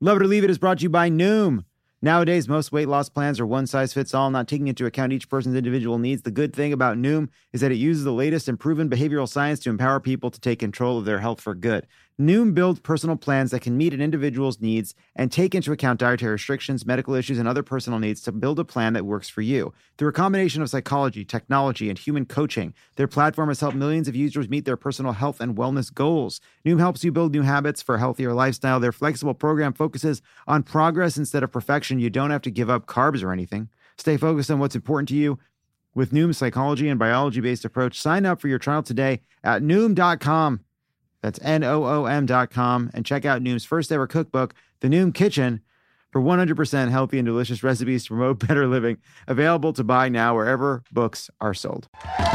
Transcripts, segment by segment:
Love It or Leave It is brought to you by Noom. Nowadays, most weight loss plans are one size fits all, not taking into account each person's individual needs. The good thing about Noom is that it uses the latest and proven behavioral science to empower people to take control of their health for good. Noom builds personal plans that can meet an individual's needs and take into account dietary restrictions, medical issues, and other personal needs to build a plan that works for you. Through a combination of psychology, technology, and human coaching, their platform has helped millions of users meet their personal health and wellness goals. Noom helps you build new habits for a healthier lifestyle. Their flexible program focuses on progress instead of perfection. You don't have to give up carbs or anything. Stay focused on what's important to you. With Noom's psychology and biology-based approach, sign up for your trial today at Noom.com. That's Noom.com, and check out Noom's first ever cookbook, The Noom Kitchen, for 100% healthy and delicious recipes to promote better living. Available to buy now wherever books are sold.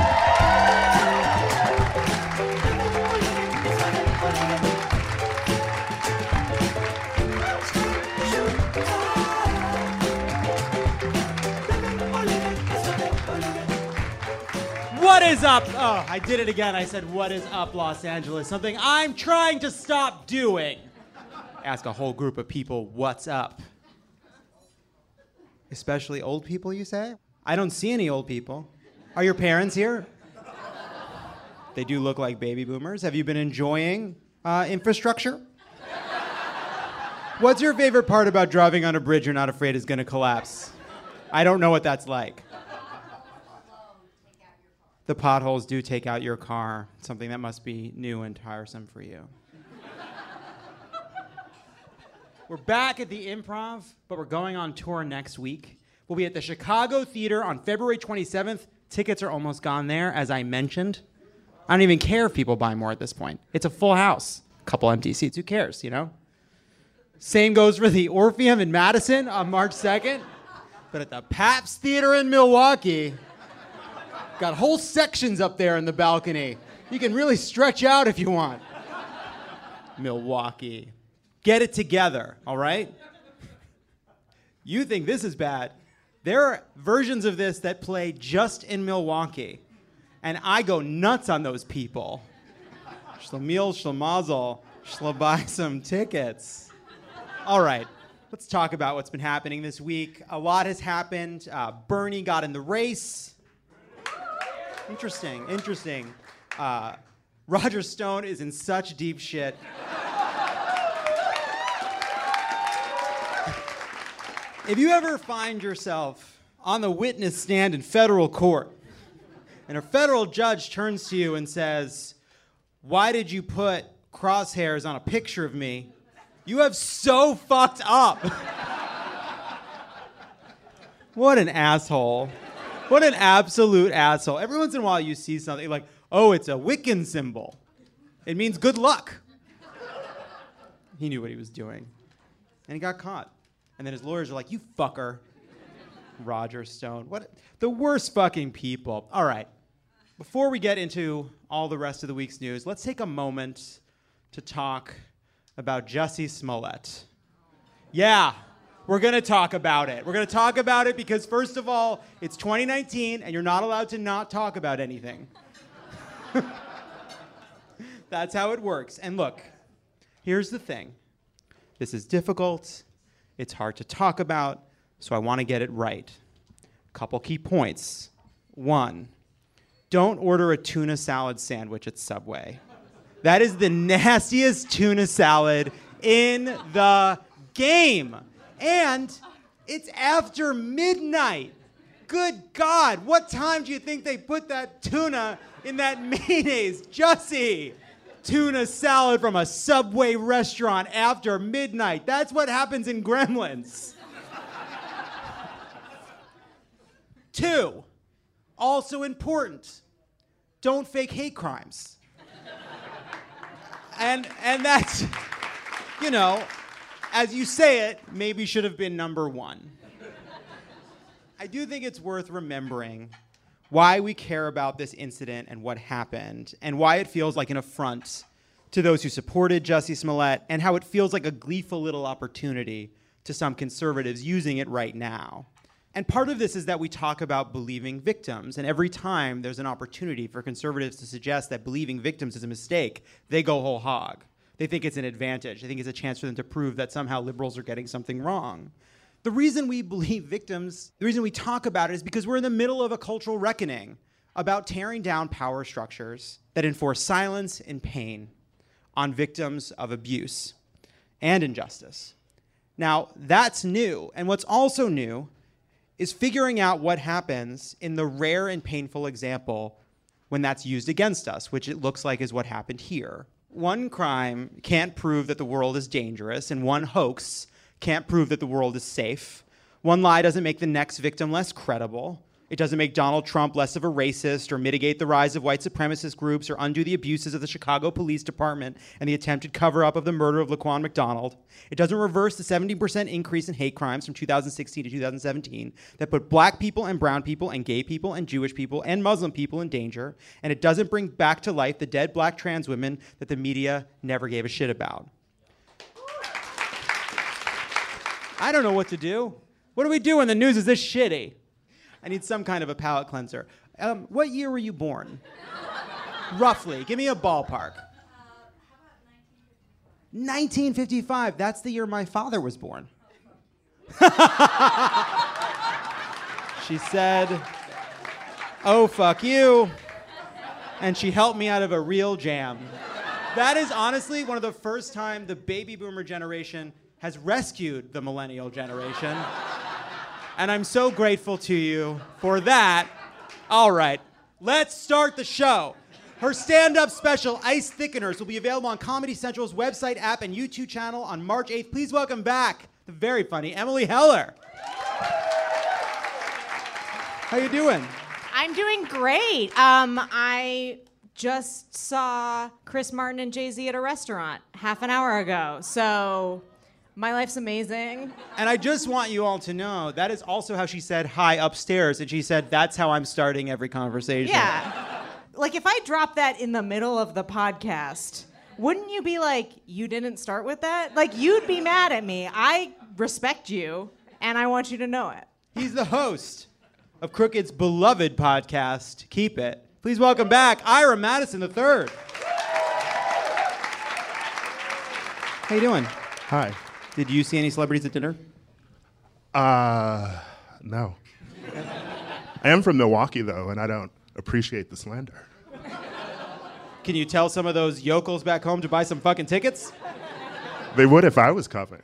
What is up? Oh, I did it again. I said, what is up, Los Angeles? Something I'm trying to stop doing. Ask a whole group of people, what's up? Especially old people, you say? I don't see any old people. Are your parents here? They do look like baby boomers. Have you been enjoying infrastructure? What's your favorite part about driving on a bridge you're not afraid is going to collapse? I don't know what that's like. The potholes do take out your car, something that must be new and tiresome for you. We're back at the Improv, but we're going on tour next week. We'll be at the Chicago Theater on February 27th. Tickets are almost gone there, as I mentioned. I don't even care if people buy more at this point. It's a full house. A couple empty seats. Who cares, you know? Same goes for the Orpheum in Madison on March 2nd. But at the Pabst Theater in Milwaukee... got whole sections up there in the balcony. You can really stretch out if you want. Milwaukee. Get it together, all right? You think this is bad. There are versions of this that play just in Milwaukee. And I go nuts on those people. Shlemiel, shlemazel, buy some tickets. All right, let's talk about what's been happening this week. A lot has happened. Bernie got in the race. Interesting. Roger Stone is in such deep shit. If you ever find yourself on the witness stand in federal court, and a federal judge turns to you and says, "Why did you put crosshairs on a picture of me?" You have so fucked up. What an asshole. What an absolute asshole. Every once in a while you see something like, oh, it's a Wiccan symbol. It means good luck. He knew what he was doing. And he got caught. And then his lawyers are like, you fucker. Roger Stone. What? The worst fucking people. All right. Before we get into all the rest of the week's news, let's take a moment to talk about Jussie Smollett. Yeah. We're going to talk about it. We're going to talk about it because, first of all, it's 2019, and you're not allowed to not talk about anything. That's how it works. And look, here's the thing. This is difficult. It's hard to talk about, so I want to get it right. Couple key points. 1, don't order a tuna salad sandwich at Subway. That is the nastiest tuna salad in the game. And it's after midnight. Good God, what time do you think they put that tuna in that mayonnaise? Jussie, tuna salad from a Subway restaurant after midnight. That's what happens in Gremlins. 2, also important, don't fake hate crimes. And that's, you know, as you say it, maybe should have been number 1. I do think it's worth remembering why we care about this incident and what happened, and why it feels like an affront to those who supported Jussie Smollett, and how it feels like a gleeful little opportunity to some conservatives using it right now. And part of this is that we talk about believing victims, and every time there's an opportunity for conservatives to suggest that believing victims is a mistake, they go whole hog. They think it's an advantage. They think it's a chance for them to prove that somehow liberals are getting something wrong. The reason we believe victims, the reason we talk about it is because we're in the middle of a cultural reckoning about tearing down power structures that enforce silence and pain on victims of abuse and injustice. Now, that's new. And what's also new is figuring out what happens in the rare and painful example when that's used against us, which it looks like is what happened here. One crime can't prove that the world is dangerous, and one hoax can't prove that the world is safe. One lie doesn't make the next victim less credible. It doesn't make Donald Trump less of a racist or mitigate the rise of white supremacist groups or undo the abuses of the Chicago Police Department and the attempted cover-up of the murder of Laquan McDonald. It doesn't reverse the 70% increase in hate crimes from 2016 to 2017 that put black people and brown people and gay people and Jewish people and Muslim people in danger. And it doesn't bring back to life the dead black trans women that the media never gave a shit about. I don't know what to do. What do we do when the news is this shitty? I need some kind of a palate cleanser. What year were you born? Roughly. Give me a ballpark. How about 1955. That's the year my father was born. She said, "Oh, fuck you." And she helped me out of a real jam. That is honestly one of the first time the baby boomer generation has rescued the millennial generation. And I'm so grateful to you for that. All right, let's start the show. Her stand-up special, Ice Thickeners, will be available on Comedy Central's website, app, and YouTube channel on March 8th. Please welcome back the very funny Emily Heller. How you doing? I'm doing great. I just saw Chris Martin and Jay-Z at a restaurant half an hour ago, so my life's amazing. And I just want you all to know that is also how she said hi upstairs, and she said, "That's how I'm starting every conversation." Yeah. Like, if I drop that in the middle of the podcast, wouldn't you be like, you didn't start with that? Like, you'd be mad at me. I respect you, and I want you to know it. He's the host of Crooked's beloved podcast, Keep It. Please welcome back Ira Madison III. How you doing? Hi. Did you see any celebrities at dinner? No. I am from Milwaukee, though, and I don't appreciate the slander. Can you tell some of those yokels back home to buy some fucking tickets? They would if I was coming.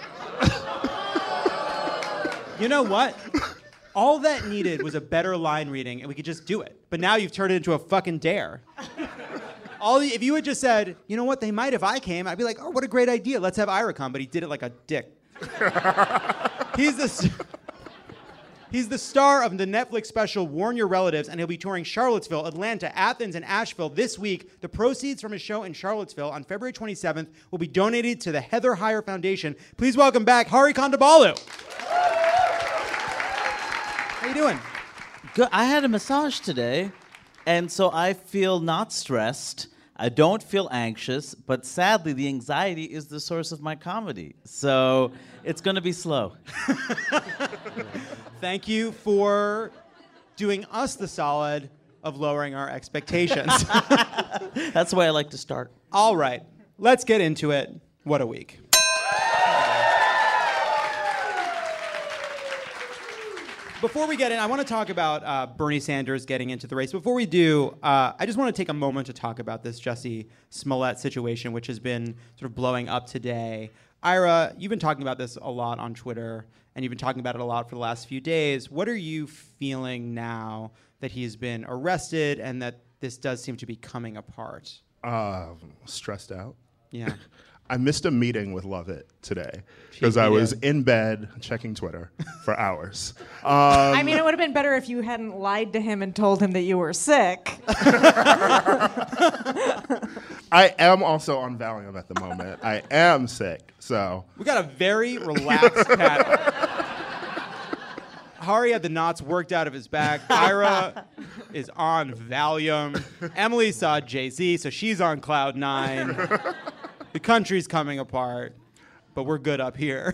You know what? All that needed was a better line reading, and we could just do it. But now you've turned it into a fucking dare. If you had just said, you know what, they might if I came, I'd be like, oh, what a great idea. Let's have Ira come. But he did it like a dick. He's the star of the Netflix special Warn Your Relatives, and he'll be touring Charlottesville, Atlanta, Athens, and Asheville this week. The proceeds from his show in Charlottesville on February 27th will be donated to the Heather Heyer Foundation. Please welcome back Hari Kondabolu. How you doing? Good. I had a massage today, and so I feel not stressed. I don't feel anxious, but sadly, the anxiety is the source of my comedy. So it's going to be slow. Thank you for doing us the solid of lowering our expectations. That's the way I like to start. All right, let's get into it. What a week. Before we get in, I want to talk about Bernie Sanders getting into the race. Before we do, I just want to take a moment to talk about this Jussie Smollett situation, which has been sort of blowing up today. Ira, you've been talking about this a lot on Twitter, and you've been talking about it a lot for the last few days. What are you feeling now that he's been arrested and that this does seem to be coming apart? Stressed out. Yeah. I missed a meeting with Lovett today because I was in bed checking Twitter for hours. I mean, it would have been better if you hadn't lied to him and told him that you were sick. I am also on Valium at the moment. I am sick, so. We got a very relaxed panel. Hari had the knots worked out of his back. Ira is on Valium. Emily saw Jay-Z, so she's on cloud 9. The country's coming apart, but we're good up here.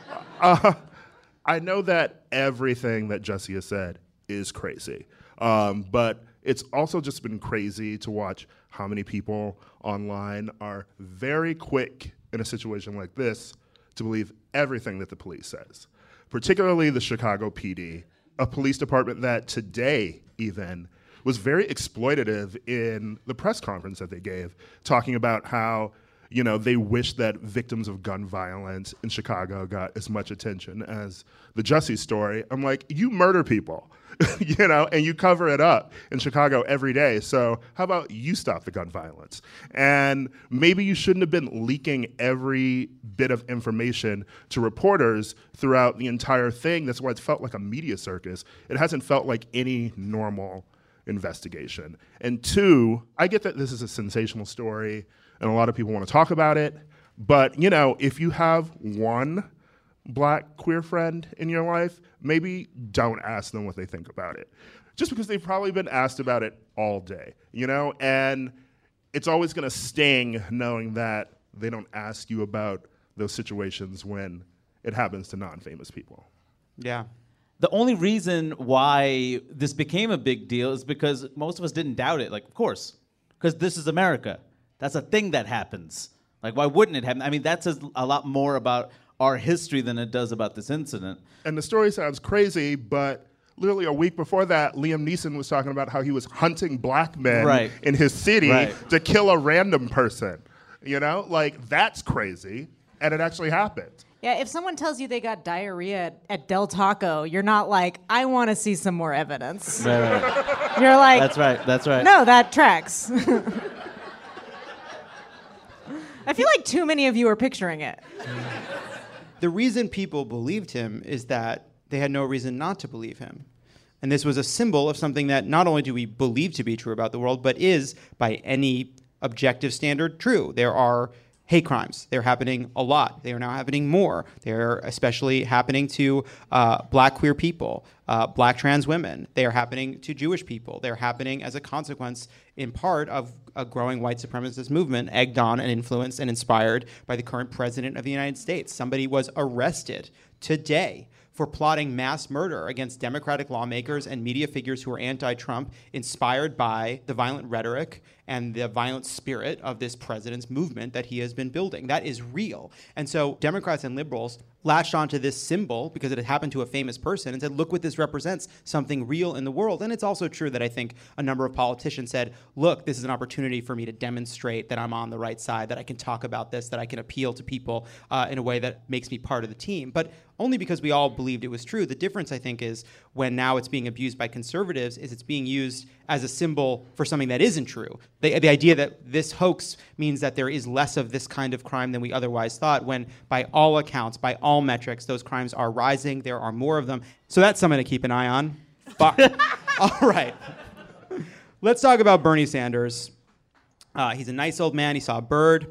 I know that everything that Jussie has said is crazy, but it's also just been crazy to watch how many people online are very quick in a situation like this to believe everything that the police says, particularly the Chicago PD, a police department that today even was very exploitative in the press conference that they gave, talking about how, they wish that victims of gun violence in Chicago got as much attention as the Jussie story. I'm like, you murder people, and you cover it up in Chicago every day. So how about you stop the gun violence? And maybe you shouldn't have been leaking every bit of information to reporters throughout the entire thing. That's why it's felt like a media circus. It hasn't felt like any normal investigation. And two, I get that this is a sensational story and a lot of people want to talk about it, but if you have one Black queer friend in your life, maybe don't ask them what they think about it, just because they've probably been asked about it all day, and it's always going to sting knowing that they don't ask you about those situations when it happens to non-famous people. Yeah. The only reason why this became a big deal is because most of us didn't doubt it. Like, of course, because this is America. That's a thing that happens. Like, why wouldn't it happen? I mean, that says a lot more about our history than it does about this incident. And the story sounds crazy, but literally a week before that, Liam Neeson was talking about how he was hunting black men in his city to kill a random person. That's crazy, and it actually happened. Yeah, if someone tells you they got diarrhea at Del Taco, you're not like, I want to see some more evidence. Right. You're like, That's right. No, that tracks. I feel like too many of you are picturing it. The reason people believed him is that they had no reason not to believe him. And this was a symbol of something that not only do we believe to be true about the world, but is, by any objective standard, true. There are hate crimes. They're happening a lot. They are now happening more. They're especially happening to Black queer people, Black trans women. They are happening to Jewish people. They're happening as a consequence, in part, of a growing white supremacist movement, egged on and influenced and inspired by the current president of the United States. Somebody was arrested today for plotting mass murder against Democratic lawmakers and media figures who are anti-Trump, inspired by the violent rhetoric and the violent spirit of this president's movement that he has been building. That is real. And so Democrats and liberals latched onto this symbol because it had happened to a famous person and said, look what this represents, something real in the world. And it's also true that I think a number of politicians said, look, this is an opportunity for me to demonstrate that I'm on the right side, that I can talk about this, that I can appeal to people in a way that makes me part of the team. But only because we all believed it was true. The difference, I think, is when now it's being abused by conservatives, is it's being used as a symbol for something that isn't true. The idea that this hoax means that there is less of this kind of crime than we otherwise thought, when by all accounts, by all metrics, those crimes are rising. There are more of them. So that's something to keep an eye on. Fuck. All right. Let's talk about Bernie Sanders. He's a nice old man. He saw a bird.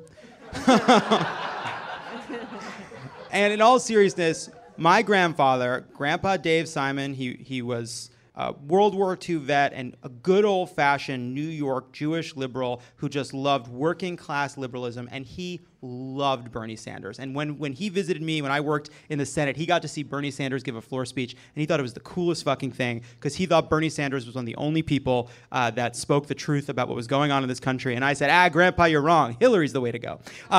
And in all seriousness, my grandfather, Grandpa Dave Simon, he was a World War II vet and a good old-fashioned New York Jewish liberal who just loved working-class liberalism, and he loved Bernie Sanders. And when he visited me, when I worked in the Senate, he got to see Bernie Sanders give a floor speech, and he thought it was the coolest fucking thing because he thought Bernie Sanders was one of the only people that spoke the truth about what was going on in this country. And I said, Grandpa, you're wrong. Hillary's the way to go.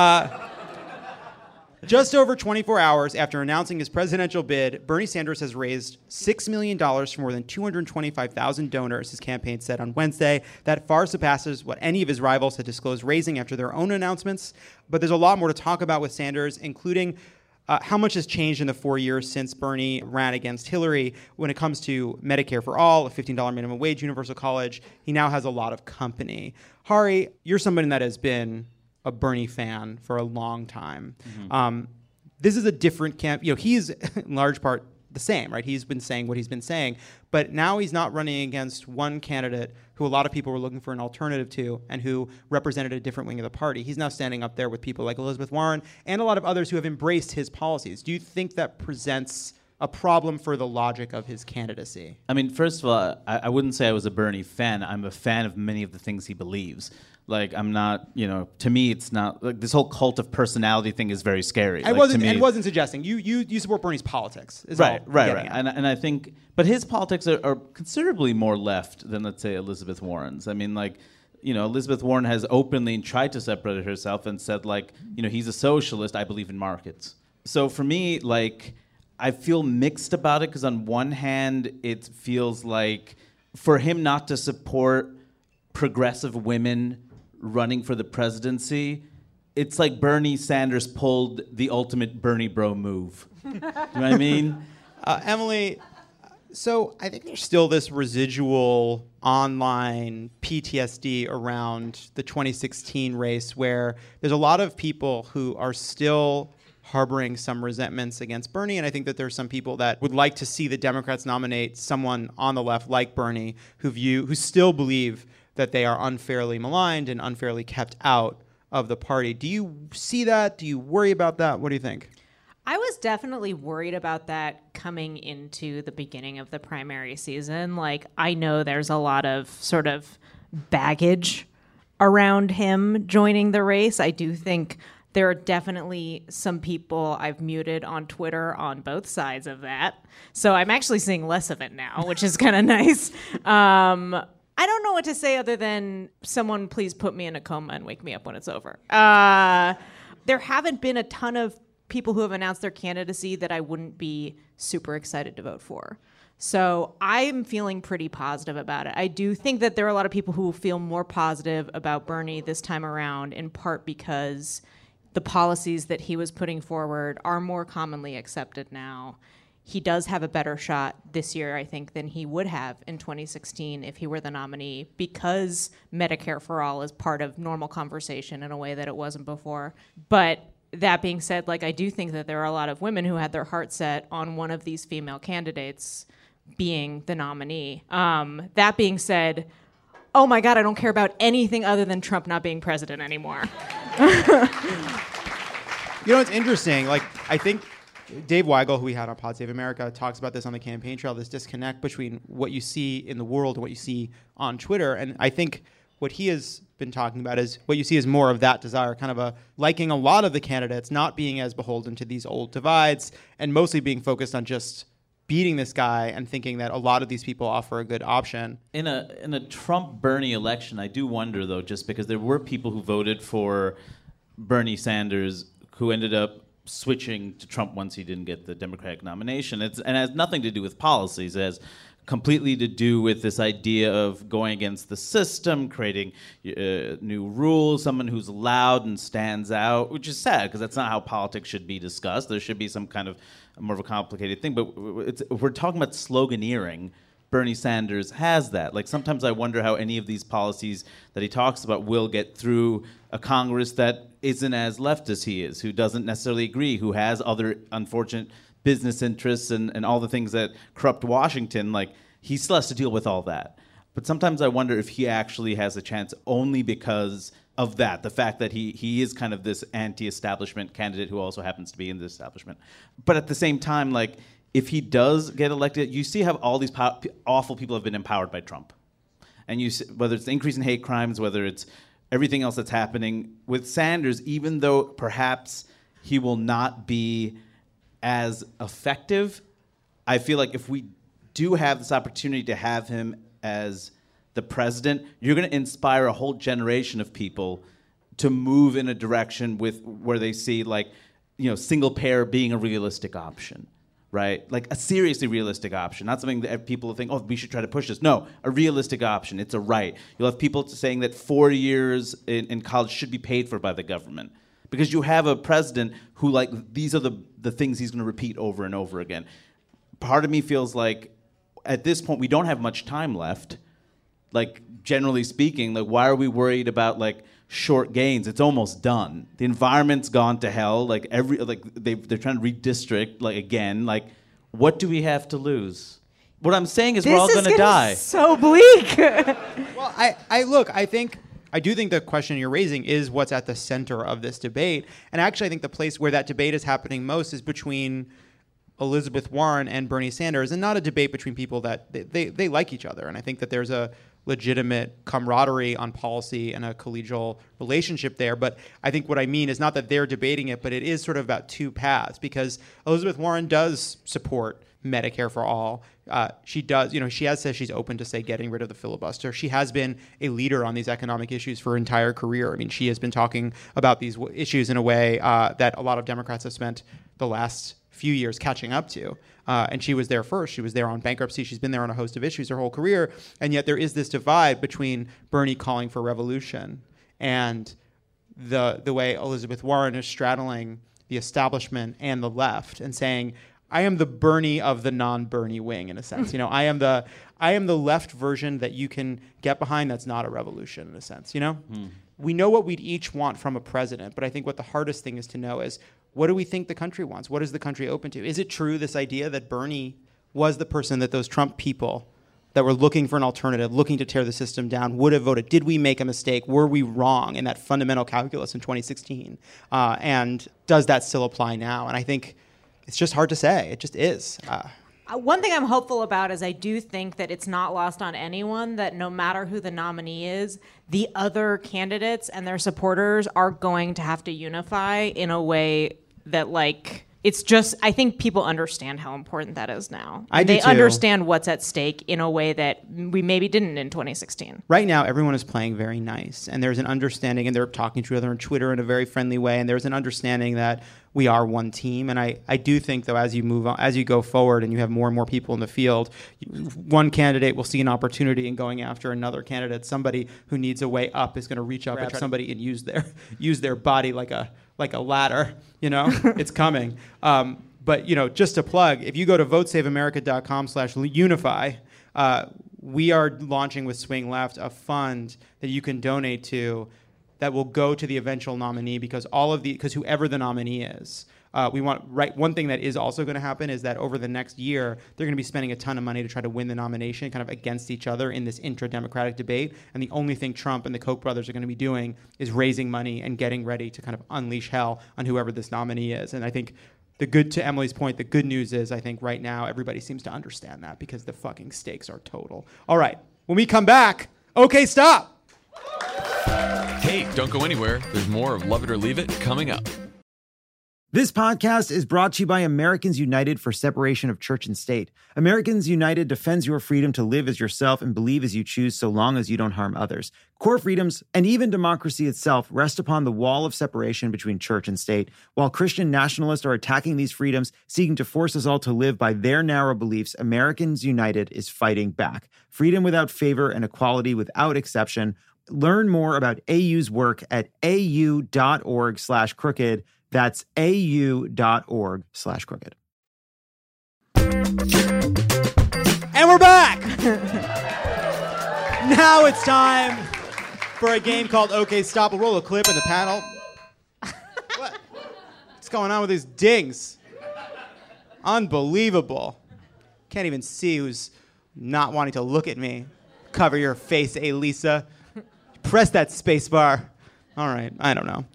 Just over 24 hours after announcing his presidential bid, Bernie Sanders has raised $6 million for more than 225,000 donors, his campaign said on Wednesday. That far surpasses what any of his rivals had disclosed raising after their own announcements. But there's a lot more to talk about with Sanders, including how much has changed in the 4 years since Bernie ran against Hillary when it comes to Medicare for all, a $15 minimum wage, universal college. He now has a lot of company. Hari, you're somebody that has been a Bernie fan for a long time. Mm-hmm. This is a different camp. He's in large part the same, right? He's been saying what he's been saying, but now he's not running against one candidate who a lot of people were looking for an alternative to and who represented a different wing of the party. He's now standing up there with people like Elizabeth Warren and a lot of others who have embraced his policies. Do you think that presents a problem for the logic of his candidacy? I mean, first of all, I wouldn't say I was a Bernie fan. I'm a fan of many of the things he believes. Like, I'm not, to me, it's not, like, this whole cult of personality thing is very scary. I wasn't suggesting. You support Bernie's politics. Right. And I think, but his politics are considerably more left than, let's say, Elizabeth Warren's. I mean, like, Elizabeth Warren has openly tried to separate herself and said, like, he's a socialist, I believe in markets. So for me, like, I feel mixed about it because on one hand, it feels like for him not to support progressive women running for the presidency, it's like Bernie Sanders pulled the ultimate Bernie bro move. You know what I mean? Emily, so I think there's still this residual online PTSD around the 2016 race where there's a lot of people who are still harboring some resentments against Bernie, and I think that there's some people that would like to see the Democrats nominate someone on the left like Bernie who still believe that they are unfairly maligned and unfairly kept out of the party. Do you see that? Do you worry about that? What do you think? I was definitely worried about that coming into the beginning of the primary season. Like, I know there's a lot of sort of baggage around him joining the race. I do think there are definitely some people I've muted on Twitter on both sides of that. So I'm actually seeing less of it now, which is kind of nice. I don't know what to say other than someone please put me in a coma and wake me up when it's over. There haven't been a ton of people who have announced their candidacy that I wouldn't be super excited to vote for. So I'm feeling pretty positive about it. I do think that there are a lot of people who feel more positive about Bernie this time around, in part because the policies that he was putting forward are more commonly accepted now. He does have a better shot this year, I think, than he would have in 2016 if he were the nominee, because Medicare for All is part of normal conversation in a way that it wasn't before. But that being said, like, I do think that there are a lot of women who had their heart set on one of these female candidates being the nominee. That being said, oh my God, I don't care about anything other than Trump not being president anymore. It's interesting. Like, I think Dave Weigel, who we had on Pod Save America, talks about this on the campaign trail, this disconnect between what you see in the world and what you see on Twitter. And I think what he has been talking about is what you see is more of that desire, kind of liking a lot of the candidates, not being as beholden to these old divides, and mostly being focused on just beating this guy and thinking that a lot of these people offer a good option. In a Trump-Bernie election, I do wonder, though, just because there were people who voted for Bernie Sanders who ended up switching to Trump once he didn't get the Democratic nomination. And it has nothing to do with policies. It has completely to do with this idea of going against the system, creating new rules, someone who's loud and stands out, which is sad because that's not how politics should be discussed. There should be some kind of more of a complicated thing. But if we're talking about sloganeering, Bernie Sanders has that. Like, sometimes I wonder how any of these policies that he talks about will get through a Congress that isn't as left as he is, who doesn't necessarily agree, who has other unfortunate business interests and all the things that corrupt Washington. Like, he still has to deal with all that. But sometimes I wonder if he actually has a chance only because of that, the fact that he is kind of this anti-establishment candidate who also happens to be in the establishment. But at the same time, like, if he does get elected, you see how all these awful people have been empowered by Trump. And you see, whether it's the increase in hate crimes, whether it's everything else that's happening with Sanders, even though perhaps he will not be as effective, I feel like if we do have this opportunity to have him as the president, you're going to inspire a whole generation of people to move in a direction where they see, like, single payer being a realistic option. Right? Like a seriously realistic option, not something that people think, oh, we should try to push this. No, a realistic option. It's a right. You'll have people saying that 4 years in college should be paid for by the government because you have a president who, like, these are the things he's going to repeat over and over again. Part of me feels like at this point we don't have much time left. Like, generally speaking, like, why are we worried about, like, short gains? It's almost done. The environment's gone to hell. Like, they're trying to redistrict, like, again. Like, what do we have to lose? What I'm saying is we're all going to die. So bleak. Well, I do think the question you're raising is what's at the center of this debate. And actually, I think the place where that debate is happening most is between Elizabeth Warren and Bernie Sanders, and not a debate between people that they like each other. And I think that there's a legitimate camaraderie on policy and a collegial relationship there. But I think what I mean is not that they're debating it, but it is sort of about two paths, because Elizabeth Warren does support Medicare for all. She does, she has said she's open to, say, getting rid of the filibuster. She has been a leader on these economic issues for her entire career. I mean, she has been talking about these issues in a way that a lot of Democrats have spent the last few years catching up to. And she was there first. She was there on bankruptcy. She's been there on a host of issues her whole career. And yet there is this divide between Bernie calling for revolution and the way Elizabeth Warren is straddling the establishment and the left and saying, I am the Bernie of the non-Bernie wing, in a sense. I am the left version that you can get behind that's not a revolution, in a sense, We know what we'd each want from a president, but I think what the hardest thing is to know is, what do we think the country wants? What is the country open to? Is it true, this idea that Bernie was the person that those Trump people that were looking for an alternative, looking to tear the system down, would have voted? Did we make a mistake? Were we wrong in that fundamental calculus in 2016? And does that still apply now? And I think it's just hard to say. It just is. One thing I'm hopeful about is I do think that it's not lost on anyone that no matter who the nominee is, the other candidates and their supporters are going to have to unify in a way that, it's just, I think people understand how important that is now. They understand what's at stake in a way that we maybe didn't in 2016. Right now, everyone is playing very nice, and there's an understanding, and they're talking to each other on Twitter in a very friendly way, and there's an understanding that we are one team. And I do think, though, as you move on, as you go forward and you have more and more people in the field, one candidate will see an opportunity in going after another candidate. Somebody who needs a way up is going to reach up at somebody and use their body like a ladder, it's coming. But, just to plug, if you go to votesaveamerica.com/unify, we are launching with Swing Left a fund that you can donate to that will go to the eventual nominee, because whoever the nominee is, one thing that is also going to happen is that over the next year, they're going to be spending a ton of money to try to win the nomination kind of against each other in this intra-democratic debate. And the only thing Trump and the Koch brothers are going to be doing is raising money and getting ready to kind of unleash hell on whoever this nominee is. And I think to Emily's point, the good news is I think right now everybody seems to understand that, because the fucking stakes are total. All right, when we come back, okay, stop. Hey, don't go anywhere. There's more of Love It or Leave It coming up. This podcast is brought to you by Americans United for Separation of Church and State. Americans United defends your freedom to live as yourself and believe as you choose, so long as you don't harm others. Core freedoms, and even democracy itself, rest upon the wall of separation between church and state. While Christian nationalists are attacking these freedoms, seeking to force us all to live by their narrow beliefs, Americans United is fighting back. Freedom without favor and equality without exception. Learn more about AU's work at au.org/crooked. That's au.org/crooked. And we're back! Now it's time for a game called OK Stop. We'll roll a clip in the panel. What's going on with these dings? Unbelievable. Can't even see who's not wanting to look at me. Cover your face, Elisa. Press that space bar. All right, I don't know.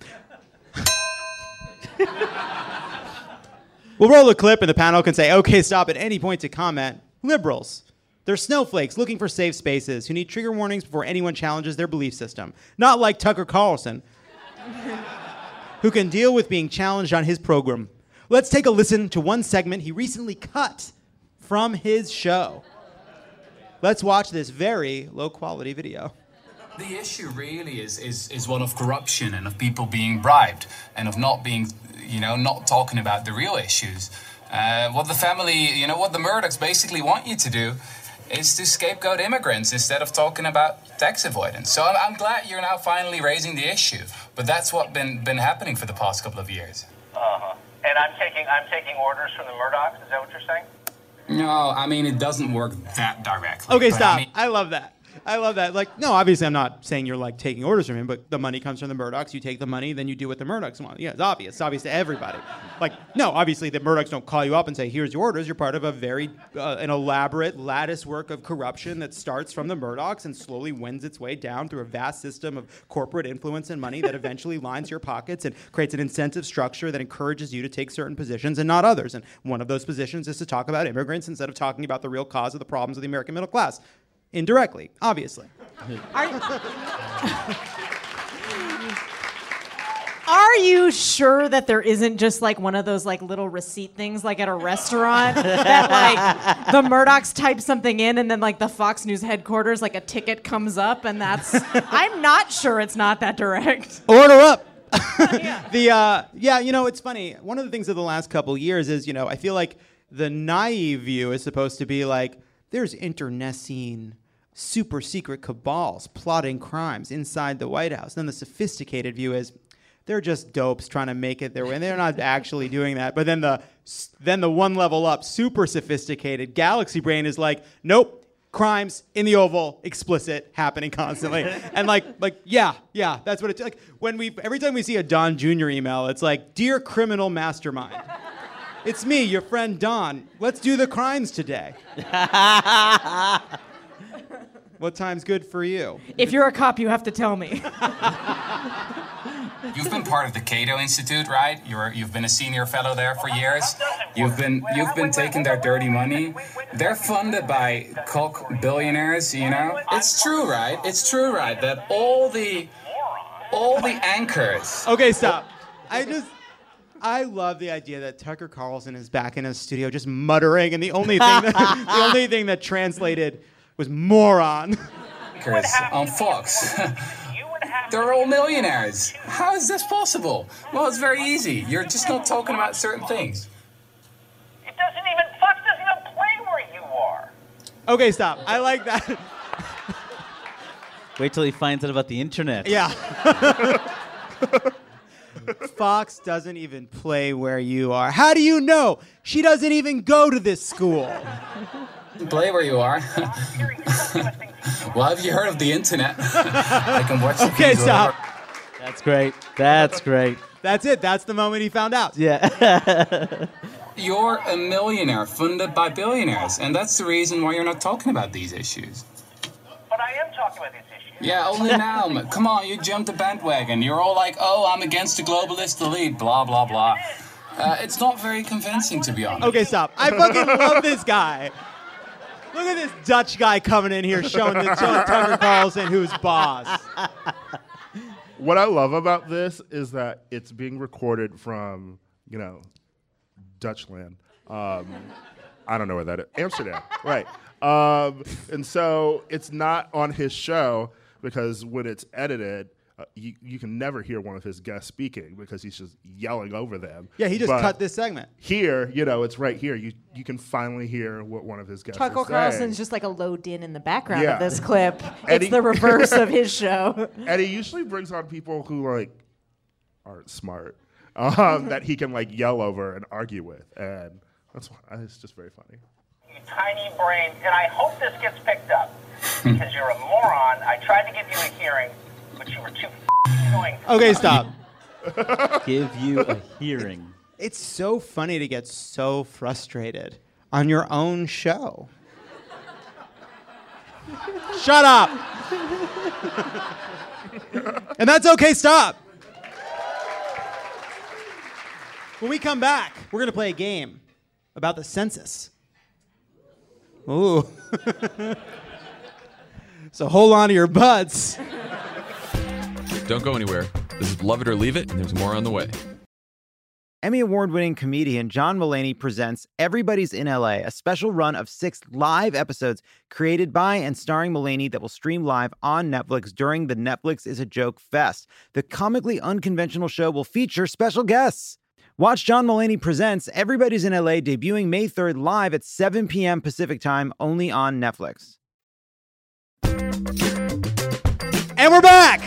We'll roll a clip and the panel can say, okay, stop at any point to comment. Liberals. They're snowflakes looking for safe spaces who need trigger warnings before anyone challenges their belief system. Not like Tucker Carlson, who can deal with being challenged on his program. Let's take a listen to one segment he recently cut from his show. Let's watch this very low-quality video. The issue really is one of corruption and of people being bribed and of not being, not talking about the real issues. What the Murdochs basically want you to do is to scapegoat immigrants instead of talking about tax avoidance. So I'm glad you're now finally raising the issue, but that's what's been happening for the past couple of years. And I'm taking orders from the Murdochs. Is that what you're saying? No, I mean, it doesn't work that directly. Okay, stop. I love that. I love that. Like, no, obviously I'm not saying you're like taking orders from him, but the money comes from the Murdochs. You take the money, then you do what the Murdochs want. Yeah, it's obvious. It's obvious to everybody. Like, no, obviously the Murdochs don't call you up and say, here's your orders. You're part of a very an elaborate lattice work of corruption that starts from the Murdochs and slowly wends its way down through a vast system of corporate influence and money that eventually lines your pockets and creates an incentive structure that encourages you to take certain positions and not others. And one of those positions is to talk about immigrants instead of talking about the real cause of the problems of the American middle class. Indirectly, obviously. Are you sure that there isn't just like one of those like little receipt things like at a restaurant that like the Murdochs type something in and then like the Fox News headquarters like a ticket comes up and that's I'm not sure it's not that direct. Order up. It's funny. One of the things of the last couple years is, I feel like the naive view is supposed to be like there's internecine super secret cabals plotting crimes inside the White House. Then the sophisticated view is they're just dopes trying to make it their way. And they're not actually doing that. But then the one level up, super sophisticated galaxy brain is like, nope, crimes in the Oval, explicit, happening constantly. And yeah, that's what it's like. Every time we see a Don Jr. email, it's like, dear criminal mastermind, it's me, your friend Don. Let's do the crimes today. What time's good for you? If you're a cop, you have to tell me. You've been part of the Cato Institute, right? You've been a senior fellow there for years. You've been taking their dirty money. They're funded by cock billionaires, It's true, right? It's true, right? That all the anchors. Okay, stop. I love the idea that Tucker Carlson is back in his studio just muttering, and the only thing that translated was moron. On Fox. They're all millionaires. How is this possible? Well, it's very easy. You're just not talking about certain things. Fox doesn't even play where you are. Okay, stop. I like that. Wait till he finds out about the internet. Yeah. Fox doesn't even play where you are. How do you know? She doesn't even go to this school. Play where you are. Well, have you heard of the internet? I can watch the Okay, stop. That's great. That's great. That's it. That's the moment he found out. Yeah. You're a millionaire funded by billionaires, and that's the reason why you're not talking about these issues. But I am talking about these issues. Yeah, only now. Come on, you jumped the bandwagon. You're all like, oh, I'm against the globalist elite, blah, blah, blah. It's not very convincing, to be honest. Okay, stop. I fucking love this guy. Look at this Dutch guy coming in here showing Tucker Carlson who's boss. What I love about this is that it's being recorded from, Dutchland. I don't know where that is. Amsterdam, right. And so it's not on his show because when it's edited, you can never hear one of his guests speaking because he's just yelling over them. Yeah, he just cut this segment. Here, it's right here. You can finally hear what one of his guests Tucker is Carlson's saying. just like a low din in the background Yeah. of this clip. And It's the reverse of his show. And he usually brings on people who aren't smart that he can yell over and argue with, and it's just very funny. You tiny brain, and I hope this gets picked up because you're a moron. I tried to give you a hearing, but you were too annoying. Okay, stop. Give you a hearing. It's so funny to get so frustrated on your own show. Shut up. And that's okay, stop. When we come back, we're going to play a game about the census. Ooh. So hold on to your butts. Don't go anywhere. This is Love It or Leave It, and there's more on the way. Emmy award-winning comedian John Mulaney presents Everybody's in LA, a special run of 6 live episodes created by and starring Mulaney that will stream live on Netflix during the Netflix is a Joke Fest. The comically unconventional show will feature special guests. Watch John Mulaney Presents Everybody's in LA debuting May 3rd live at 7 p.m. Pacific time only on Netflix. And we're back!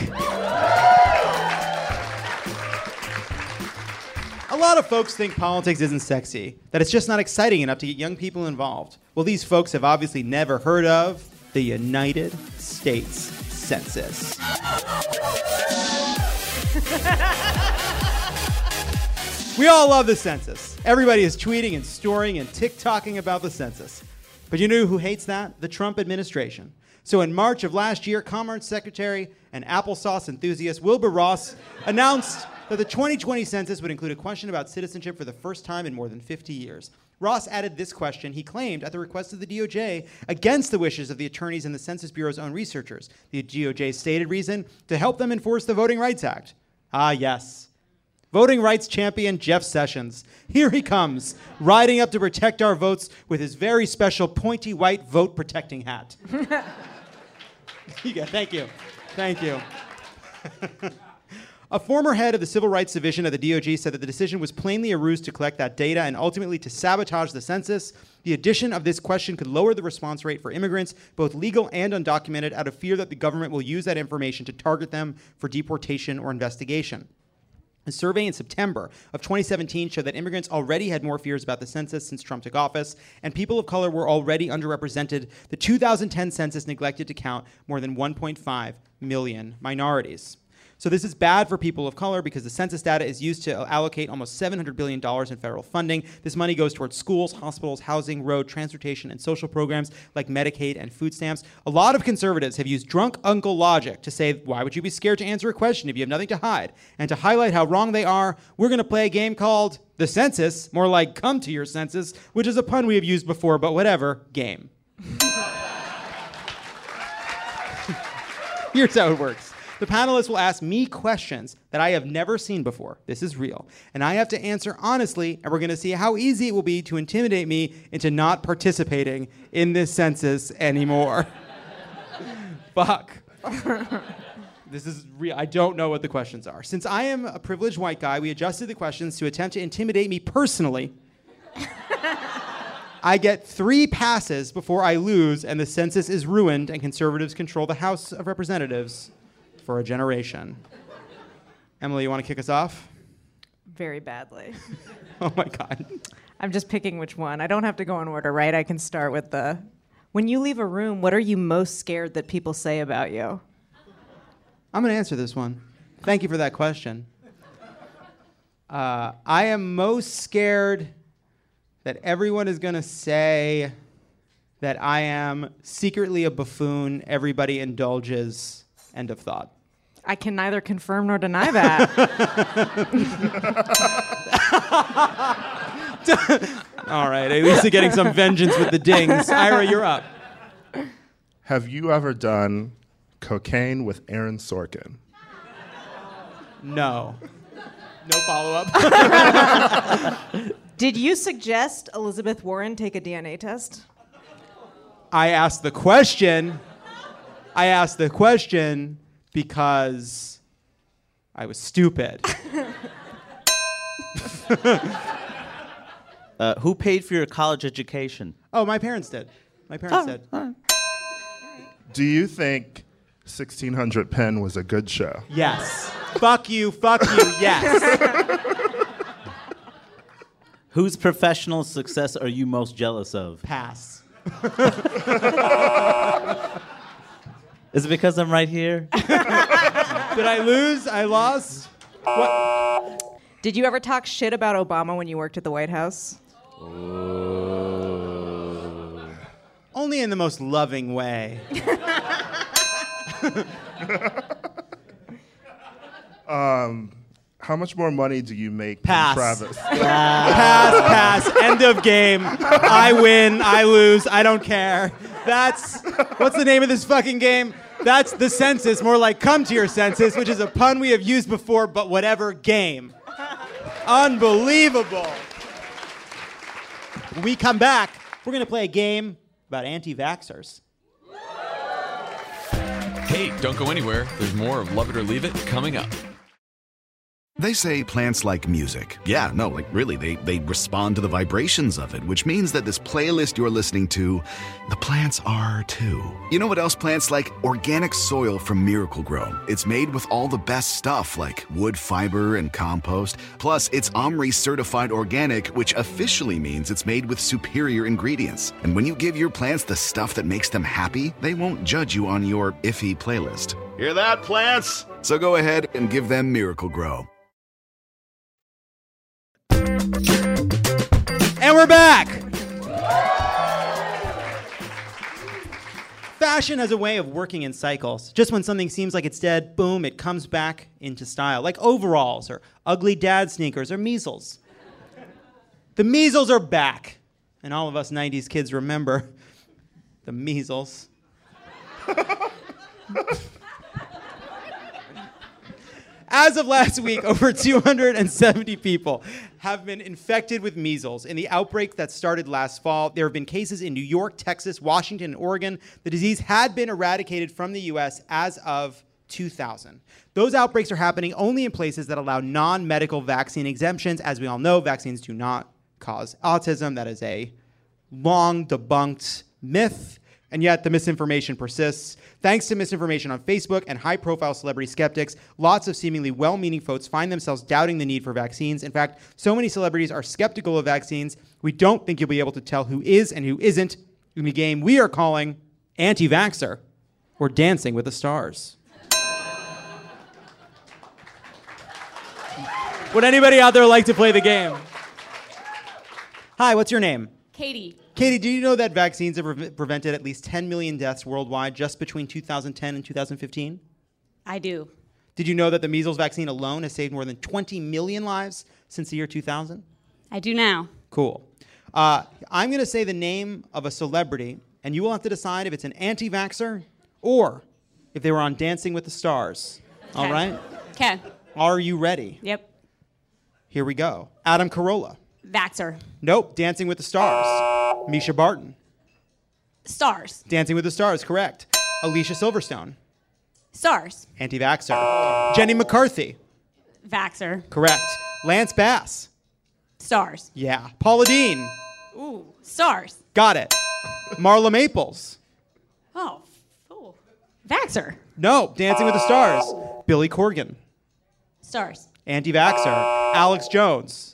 A lot of folks think politics isn't sexy, that it's just not exciting enough to get young people involved. Well, these folks have obviously never heard of the United States Census. We all love the census. Everybody is tweeting and storing and TikToking about the census. But you know who hates that? The Trump administration. So in March of last year, Commerce Secretary and applesauce enthusiast Wilbur Ross announced that the 2020 census would include a question about citizenship for the first time in more than 50 years. Ross added this question, he claimed, at the request of the DOJ, against the wishes of the attorneys and the Census Bureau's own researchers. The DOJ's stated reason? To help them enforce the Voting Rights Act. Ah, yes. Voting rights champion Jeff Sessions. Here he comes, riding up to protect our votes with his very special pointy white vote protecting hat. Thank you. Thank you. A former head of the Civil Rights Division at the DOJ said that the decision was plainly a ruse to collect that data and ultimately to sabotage the census. The addition of this question could lower the response rate for immigrants, both legal and undocumented, out of fear that the government will use that information to target them for deportation or investigation. A survey in September of 2017 showed that immigrants already had more fears about the census since Trump took office, and people of color were already underrepresented. The 2010 census neglected to count more than 1.5 million minorities. So this is bad for people of color because the census data is used to allocate almost $700 billion in federal funding. This money goes towards schools, hospitals, housing, road, transportation, and social programs like Medicaid and food stamps. A lot of conservatives have used drunk uncle logic to say, why would you be scared to answer a question if you have nothing to hide? And to highlight how wrong they are, we're going to play a game called The Census, more like Come to Your Census, which is a pun we have used before, but whatever, game. Here's how it works. The panelists will ask me questions that I have never seen before. This is real. And I have to answer honestly, and we're going to see how easy it will be to intimidate me into not participating in this census anymore. Fuck. This is real. I don't know what the questions are. Since I am a privileged white guy, we adjusted the questions to attempt to intimidate me personally. I get 3 passes before I lose, and the census is ruined, and conservatives control the House of Representatives for a generation. Emily, you want to kick us off? Very badly. Oh my God. I'm just picking which one. I don't have to go in order, right? I can start with when you leave a room, what are you most scared that people say about you? I'm going to answer this one. Thank you for that question. I am most scared that everyone is going to say that I am secretly a buffoon everybody indulges. End of thought. I can neither confirm nor deny that. All right, at least you're getting some vengeance with the dings. Ira, you're up. Have you ever done cocaine with Aaron Sorkin? No. No follow-up. Did you suggest Elizabeth Warren take a DNA test? I asked the question because I was stupid. Who paid for your college education? Oh, my parents did. My parents did. Do you think 1600 Penn was a good show? Yes. Fuck you, yes. Whose professional success are you most jealous of? Pass. Is it because I'm right here? Did I lose? I lost? What? Did you ever talk shit about Obama when you worked at the White House? Only in the most loving way. How much more money do you make Pass. than Travis? Pass. End of game. I win. I lose. I don't care. What's the name of this fucking game? That's The Census, more like Come to Your Census, which is a pun we have used before, but whatever, game. Unbelievable. When we come back, we're going to play a game about anti-vaxxers. Hey, don't go anywhere. There's more of Love It or Leave It coming up. They say plants like music. Yeah, no, like really, they respond to the vibrations of it, which means that this playlist you're listening to, the plants are too. You know what else plants like? Organic soil from Miracle-Gro. It's made with all the best stuff like wood fiber and compost. Plus, it's OMRI certified organic, which officially means it's made with superior ingredients. And when you give your plants the stuff that makes them happy, they won't judge you on your iffy playlist. Hear that, plants? So go ahead and give them Miracle-Gro. And we're back! Fashion has a way of working in cycles. Just when something seems like it's dead, boom, it comes back into style. Like overalls, or ugly dad sneakers, or measles. The measles are back. And all of us 90s kids remember the measles. As of last week, over 270 people have been infected with measles. In the outbreak that started last fall, there have been cases in New York, Texas, Washington, and Oregon. The disease had been eradicated from the U.S. as of 2000. Those outbreaks are happening only in places that allow non-medical vaccine exemptions. As we all know, vaccines do not cause autism. That is a long debunked myth. And yet the misinformation persists. Thanks to misinformation on Facebook and high-profile celebrity skeptics, lots of seemingly well-meaning folks find themselves doubting the need for vaccines. In fact, so many celebrities are skeptical of vaccines, we don't think you'll be able to tell who is and who isn't in the game we are calling anti-vaxxer or Dancing with the Stars. Would anybody out there like to play the game? Hi, what's your name? Katie. Katie, do you know that vaccines have prevented at least 10 million deaths worldwide just between 2010 and 2015? I do. Did you know that the measles vaccine alone has saved more than 20 million lives since the year 2000? I do now. Cool. I'm going to say the name of a celebrity, and you will have to decide if it's an anti-vaxxer or if they were on Dancing with the Stars. All right? Okay. Are you ready? Yep. Here we go. Adam Carolla. Vaxxer. Nope. Dancing with the Stars. Misha Barton. Stars. Dancing with the Stars, correct. Alicia Silverstone. Stars. Anti-vaxxer. Jenny McCarthy. Vaxxer. Correct. Lance Bass. Stars. Yeah. Paula Deen. Ooh. Stars. Got it. Marla Maples. Oh. Ooh. Vaxxer. No. Dancing with the Stars. Billy Corgan. Stars. Anti-vaxxer. Alex Jones.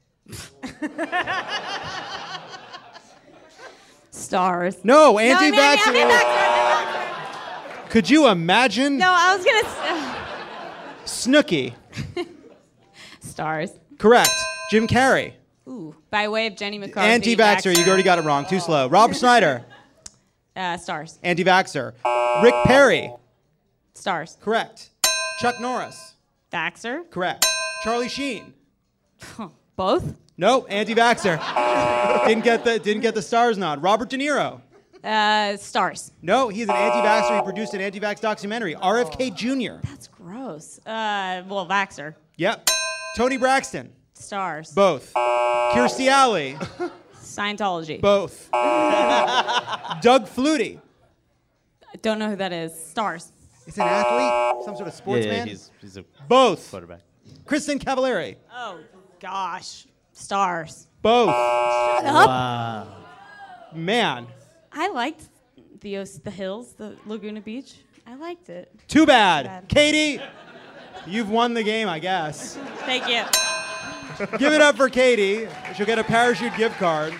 Stars. No, anti-vaxxer. Could you imagine? No, I was gonna. Snooki. Stars. Correct. Jim Carrey. Ooh. By way of Jenny McCarthy. Anti-vaxxer. You already got it wrong. Too slow. Robert Snyder. Stars. Anti-vaxxer. Rick Perry. Stars. Correct. Chuck Norris. Vaxxer. Correct. Charlie Sheen. Both. Nope. Anti-vaxxer. didn't get the stars nod. Robert De Niro. Stars. No, he's an anti-vaxxer. He produced an anti-vax documentary. RFK Jr. That's gross. Well, Vaxxer. Yep. Tony Braxton. Stars. Both. Kirstie Alley. Scientology. Both. Doug Flutie. Don't know who that is. Stars. He's an athlete? Some sort of sportsman? Yeah, he's a Both. quarterback. Kristen Cavallari. Oh, gosh. Stars. Both. Shut up. Wow. Man. I liked the hills, the Laguna Beach. I liked it. Too bad. Katie, you've won the game, I guess. Thank you. Give it up for Katie. She'll get a parachute gift card.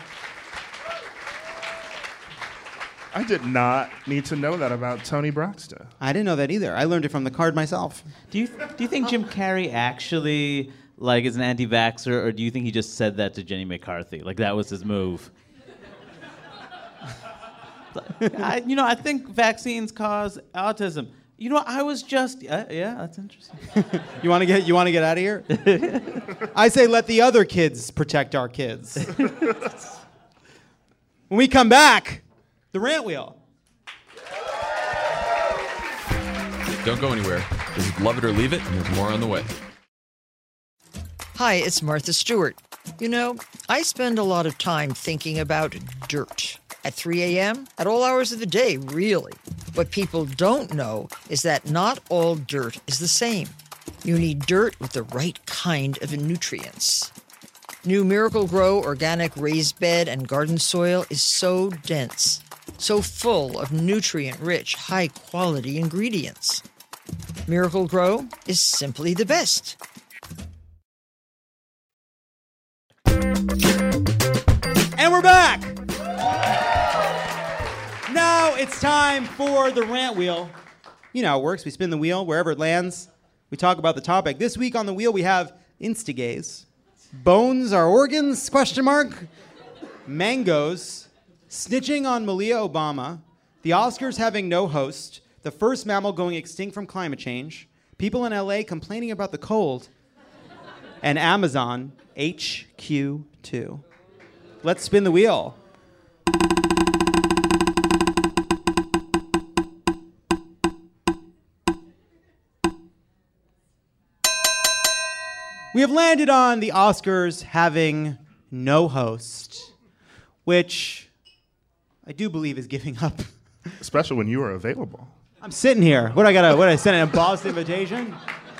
I did not need to know that about Tony Braxton. I didn't know that either. I learned it from the card myself. Do you think Jim Carrey actually is an anti-vaxxer, or do you think he just said that to Jenny McCarthy? Like that was his move? I think vaccines cause autism. I was just yeah, that's interesting. You want to get out of here? I say let the other kids protect our kids. When we come back, the rant wheel. Don't go anywhere. This is Love It or Leave It, and there's more on the way. Hi, it's Martha Stewart. I spend a lot of time thinking about dirt. At 3 a.m., at all hours of the day, really. What people don't know is that not all dirt is the same. You need dirt with the right kind of nutrients. New Miracle Grow organic raised bed and garden soil is so dense, so full of nutrient-rich, high-quality ingredients. Miracle Grow is simply the best. And we're back! Now it's time for the rant wheel. You know how it works. We spin the wheel wherever it lands. We talk about the topic. This week on the wheel we have Instagaze, bones are organs, ? Mangoes, snitching on Malia Obama, the Oscars having no host, the first mammal going extinct from climate change, people in LA complaining about the cold, and Amazon HQ2. Let's spin the wheel. We have landed on the Oscars having no host, which I do believe is giving up. Especially when you are available. I'm sitting here. What I send an embossed invitation?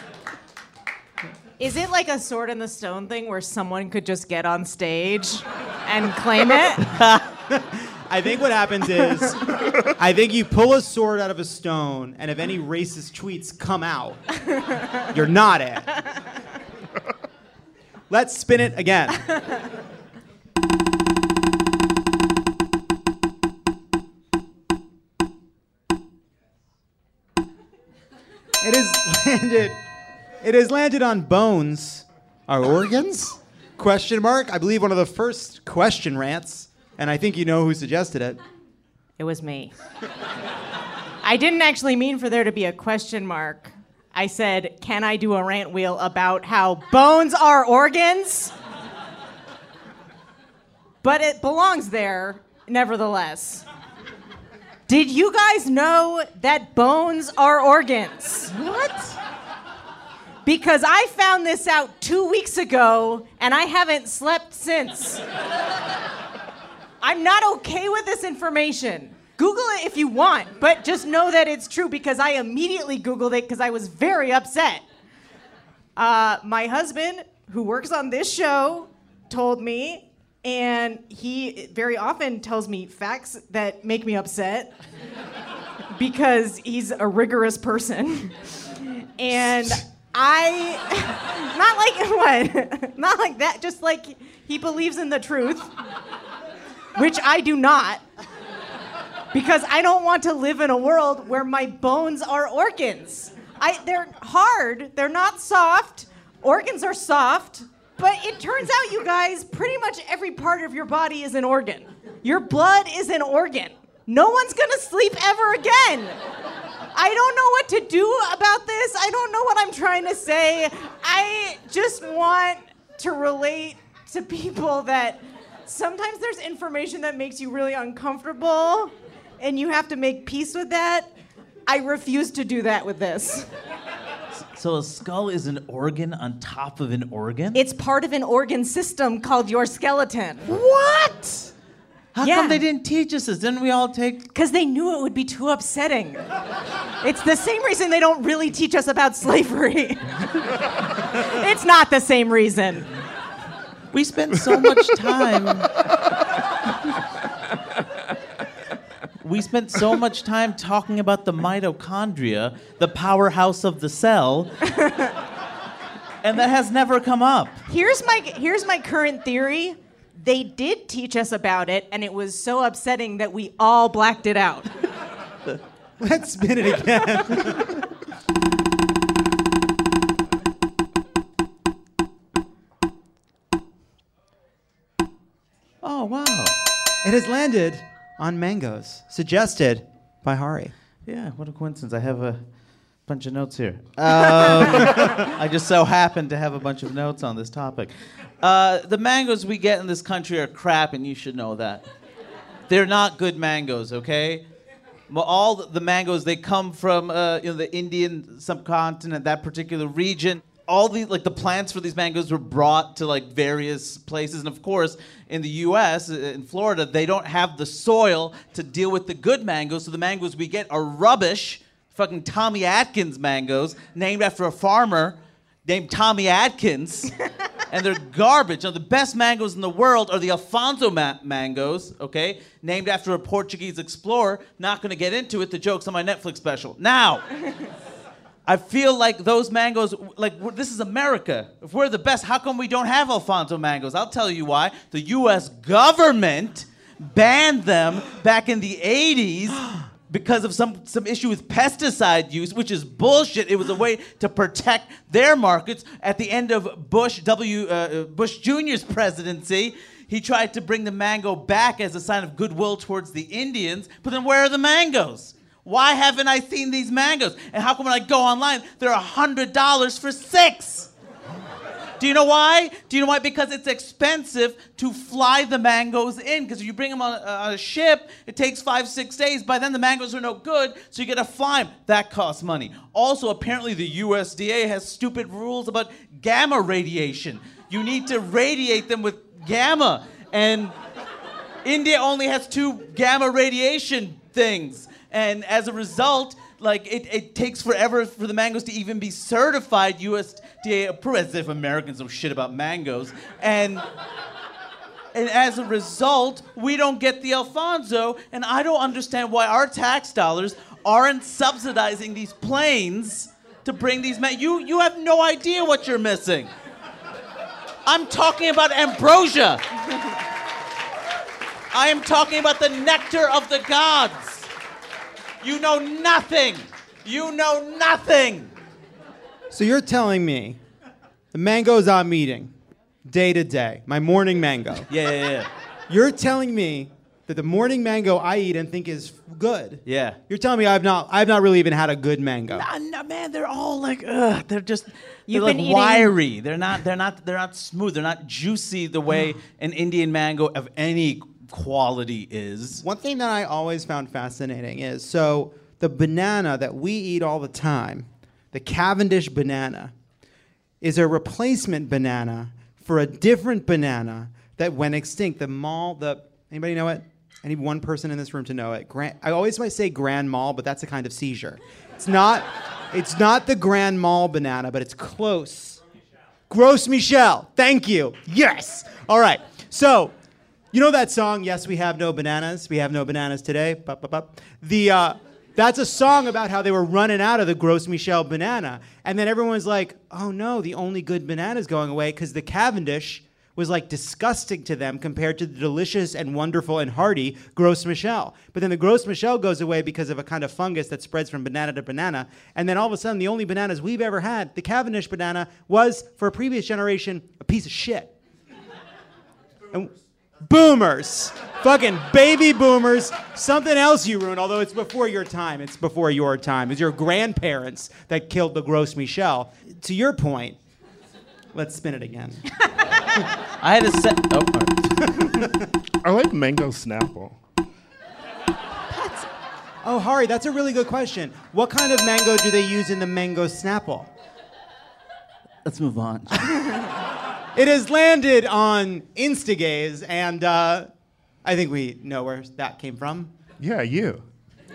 Is it like a Sword in the Stone thing where someone could just get on stage and claim it? I think what happens is, I think you pull a sword out of a stone, and if any racist tweets come out, you're not it. Let's spin it again. It has landed on bones. Are organs? ? I believe one of the first question rants, and I think you know who suggested it. It was me. I didn't actually mean for there to be a question mark. I said, can I do a rant wheel about how bones are organs? But it belongs there, nevertheless. Did you guys know that bones are organs? What? Because I found this out 2 weeks ago, and I haven't slept since. I'm not okay with this information. Google it if you want, but just know that it's true because I immediately Googled it because I was very upset. My husband, who works on this show, told me, and he very often tells me facts that make me upset because he's a rigorous person. And not like what? Not like that, just like he believes in the truth, which I do not. Because I don't want to live in a world where my bones are organs. They're hard, they're not soft. Organs are soft, but it turns out, you guys, pretty much every part of your body is an organ. Your blood is an organ. No one's gonna sleep ever again. I don't know what to do about this. I don't know what I'm trying to say. I just want to relate to people that sometimes there's information that makes you really uncomfortable, and you have to make peace with that. I refuse to do that with this. So a skull is an organ on top of an organ? It's part of an organ system called your skeleton. What? How come they didn't teach us this? Didn't we all take... Because they knew it would be too upsetting. It's the same reason they don't really teach us about slavery. It's not the same reason. We spent so much time... We spent so much time talking about the mitochondria, the powerhouse of the cell, and that has never come up. Here's my current theory. They did teach us about it, and it was so upsetting that we all blacked it out. Let's spin it again. Oh, wow. It has landed on mangoes, suggested by Hari. Yeah, what a coincidence. I have a bunch of notes here. I just so happen to have a bunch of notes on this topic. The mangoes we get in this country are crap, and you should know that. They're not good mangoes, okay? All the mangoes, they come from the Indian subcontinent, that particular region. All the plants for these mangoes were brought to various places, and of course, in the U.S., in Florida, they don't have the soil to deal with the good mangoes, so the mangoes we get are rubbish, fucking Tommy Atkins mangoes, named after a farmer named Tommy Adkins, and they're garbage. Now, the best mangoes in the world are the Alfonso mangoes, okay? Named after a Portuguese explorer. Not going to get into it. The joke's on my Netflix special. Now, I feel like those mangoes, this is America. If we're the best, how come we don't have Alfonso mangoes? I'll tell you why. The U.S. government banned them back in the 80s because of some issue with pesticide use, which is bullshit. It was a way to protect their markets. At the end of Bush Jr.'s presidency, he tried to bring the mango back as a sign of goodwill towards the Indians. But then where are the mangoes? Why haven't I seen these mangoes? And how come when I go online, they're $100 for 6? Do you know why? Because it's expensive to fly the mangoes in. Because if you bring them on a ship, it takes 5-6 days. By then, the mangoes are no good, so you got to fly them. That costs money. Also, apparently, the USDA has stupid rules about gamma radiation. You need to radiate them with gamma. And India only has 2 gamma radiation things. And as a result, it takes forever for the mangoes to even be certified USDA approved, as if Americans know shit about mangoes. And as a result, we don't get the Alfonso, and I don't understand why our tax dollars aren't subsidizing these planes to bring these You have no idea what you're missing. I'm talking about ambrosia. I am talking about the nectar of the gods. You know nothing. You know nothing. So you're telling me the mangoes I'm eating day to day, my morning mango. Yeah. You're telling me that the morning mango I eat and think is good. Yeah. You're telling me I've not really even had a good mango. No, man, they're all they're just You've they're been like wiry. They're not smooth. They're not juicy the way an Indian mango of any quality is. One thing that I always found fascinating is, so the banana that we eat all the time, the Cavendish banana, is a replacement banana for a different banana that went extinct. Anybody know it? I need one person in this room to know it. I always might say Grand Mal, but that's a kind of seizure. It's not the Grand Mal banana, but it's close. Gros Michel. Thank you. Yes. All right. So, you know that song, Yes, We Have No Bananas? We have no bananas today. That's a song about how they were running out of the Gros Michel banana. And then everyone's like, oh no, the only good banana is going away because the Cavendish was disgusting to them compared to the delicious and wonderful and hearty Gros Michel. But then the Gros Michel goes away because of a kind of fungus that spreads from banana to banana. And then all of a sudden, the only bananas we've ever had, the Cavendish banana, was, for a previous generation, a piece of shit. And boomers. Fucking baby boomers. Something else you ruined, although it's before your time. It's before your time. It's your grandparents that killed the Gros Michel. To your point, let's spin it again. I had a set. I like mango Snapple. Oh, Hari, that's a really good question. What kind of mango do they use in the mango Snapple? Let's move on. It has landed on Instagaze, and I think we know where that came from. Yeah, you.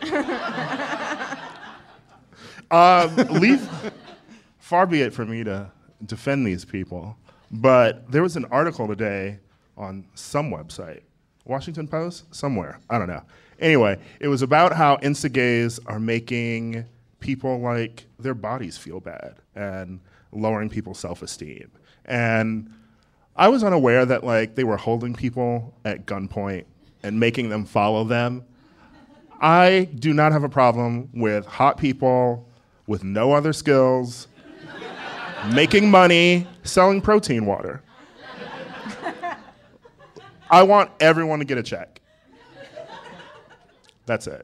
Far be it for me to defend these people, but there was an article today on some website, Washington Post, somewhere, I don't know. Anyway, it was about how Instagays are making people their bodies feel bad and lowering people's self-esteem. And I was unaware that they were holding people at gunpoint and making them follow them. I do not have a problem with hot people with no other skills, making money, selling protein water. I want everyone to get a check. That's it.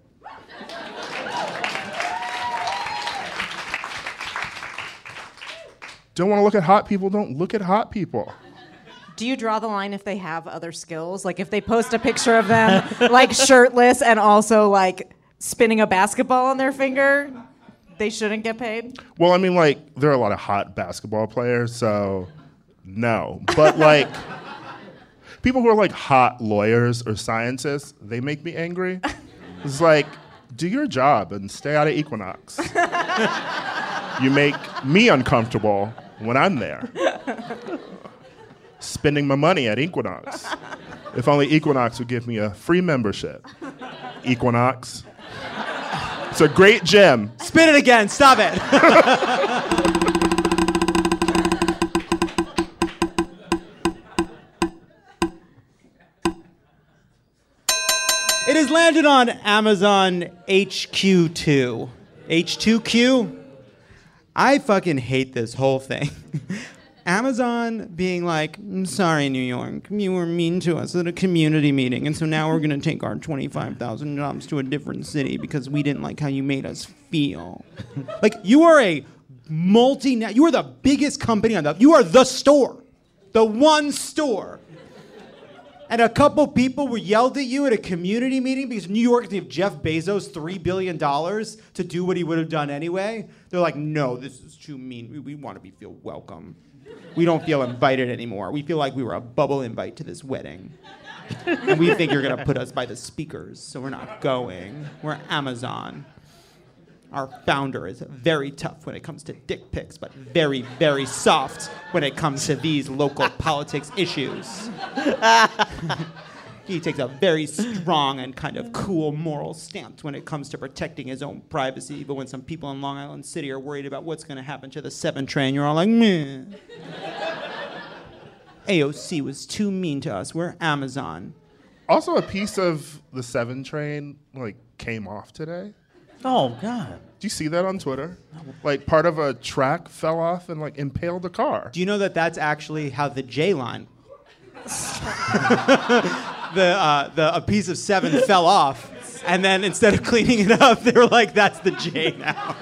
Don't want to look at hot people? Don't look at hot people. Do you draw the line if they have other skills? If they post a picture of them, shirtless and also, spinning a basketball on their finger, they shouldn't get paid? Well, I mean, there are a lot of hot basketball players, so no. But, people who are, hot lawyers or scientists, they make me angry. It's do your job and stay out of Equinox. You make me uncomfortable when I'm there. Spending my money at Equinox. If only Equinox would give me a free membership. Equinox. It's a great gym. Spin it again. Stop it. It has landed on Amazon HQ2. H2Q? I fucking hate this whole thing. Amazon being like, I'm sorry, New York, you were mean to us at a community meeting, and so now we're going to take our 25,000 jobs to a different city because we didn't like how you made us feel. Like, you are a you are the biggest company on you are the store. The one store. And a couple people were yelled at you at a community meeting because New York gave Jeff Bezos $3 billion to do what he would have done anyway. They're like, no, this is too mean. We want to feel welcome. We don't feel invited anymore. We feel like we were a bubble invite to this wedding. And we think you're going to put us by the speakers, so we're not going. We're Amazon. Our founder is very tough when it comes to dick pics, but very, very soft when it comes to these local politics issues. He takes a very strong and kind of cool moral stance when it comes to protecting his own privacy, but when some people in Long Island City are worried about what's going to happen to the 7 train, you're all like, meh. AOC was too mean to us. We're Amazon. Also, a piece of the 7 train came off today. Oh, God. Do you see that on Twitter? Like, part of a track fell off and, impaled a car. Do you know that that's actually how the J line... a piece of 7 fell off, and then instead of cleaning it up, they were like, that's the J now.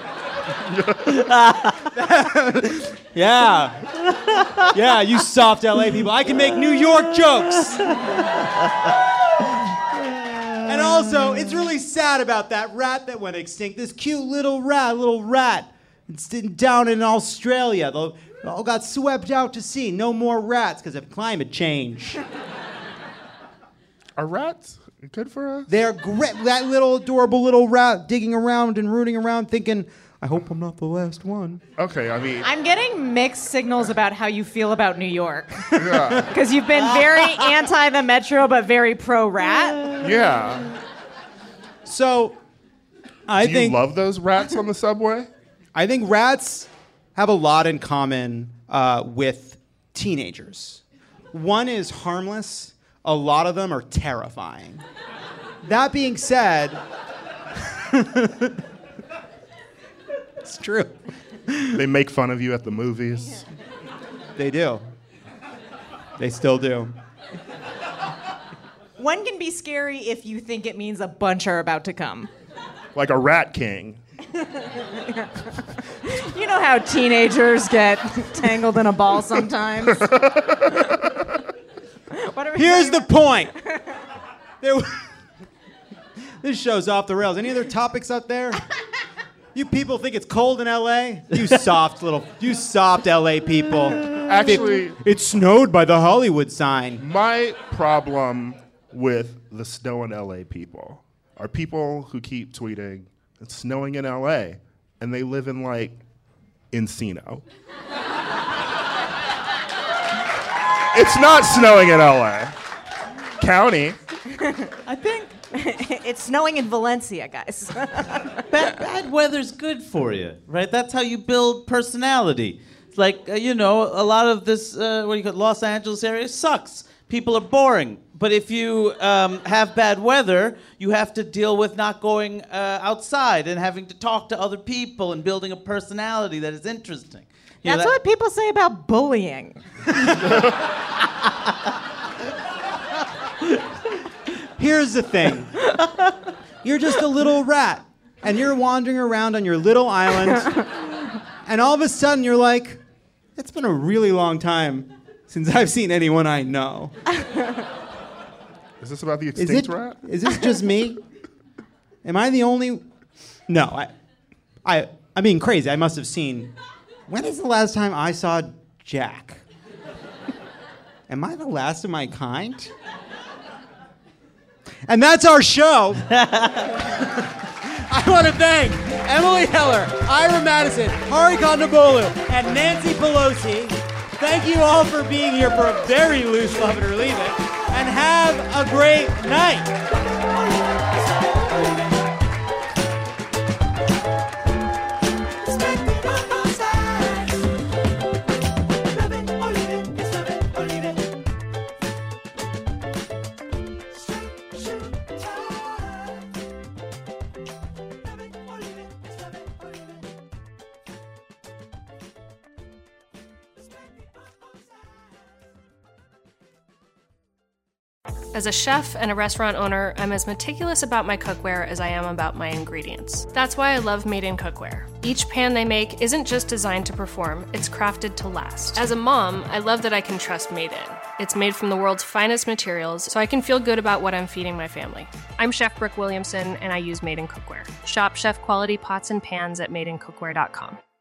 Yeah, you soft LA people. I can make New York jokes. And also, it's really sad about that rat that went extinct. This cute little rat. It's down in Australia. They all got swept out to sea. No more rats because of climate change. Are rats good for us? They're great. That little adorable little rat digging around and rooting around thinking, I hope I'm not the last one. Okay, I mean... I'm getting mixed signals about how you feel about New York. Yeah. Because you've been very anti the metro, but very pro-rat. Yeah. So, Do you love those rats on the subway? I think rats have a lot in common with teenagers. One is harmless. A lot of them are terrifying. That being said... It's true. They make fun of you at the movies. They do. They still do. One can be scary if you think it means a bunch are about to come. Like a rat king. You know how teenagers get tangled in a ball sometimes? Here's the point. This show's off the rails. Any other topics out there? You people think it's cold in LA? You soft LA people. Actually, it snowed by the Hollywood sign. My problem with the snow in LA people are people who keep tweeting, it's snowing in LA, and they live in Encino. It's not snowing in LA County. I think it's snowing in Valencia, guys. Bad weather's good for you, right? That's how you build personality. It's like, a lot of this, Los Angeles area sucks. People are boring. But if you have bad weather, you have to deal with not going outside and having to talk to other people and building a personality that is interesting. That's what people say about bullying. Here's the thing. You're just a little rat, and you're wandering around on your little island, and all of a sudden you're like, it's been a really long time since I've seen anyone I know. Is this about the extinct rat? Is this just me? Am I the only... No, I'm being crazy. I must have seen... When is the last time I saw Jack? Am I the last of my kind? And that's our show. I want to thank Emily Heller, Ira Madison, Hari Kondabolu, and Nancy Pelosi. Thank you all for being here for a very loose Love It or Leave It, and have a great night. As a chef and a restaurant owner, I'm as meticulous about my cookware as I am about my ingredients. That's why I love Made in Cookware. Each pan they make isn't just designed to perform, it's crafted to last. As a mom, I love that I can trust Made In. It's made from the world's finest materials, so I can feel good about what I'm feeding my family. I'm Chef Brooke Williamson, and I use Made in Cookware. Shop chef quality pots and pans at madeincookware.com.